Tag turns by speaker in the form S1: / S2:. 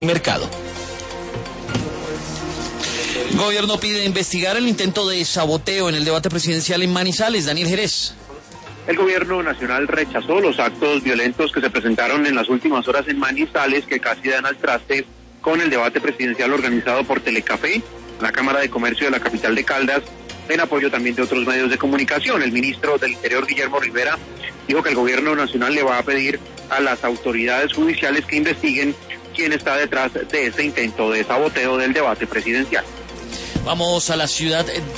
S1: Mercado. El gobierno pide investigar el intento de saboteo en el debate presidencial en Manizales. Daniel Jerez.
S2: El gobierno nacional rechazó los actos violentos que se presentaron en las últimas horas en Manizales, que casi dan al traste con el debate presidencial organizado por Telecafé, la Cámara de Comercio de la capital de Caldas, en apoyo también de otros medios de comunicación. El ministro del Interior, Guillermo Rivera, dijo que el gobierno nacional le va a pedir a las autoridades judiciales que investiguen quién está detrás de este intento de saboteo del debate presidencial.
S1: Vamos a la ciudad de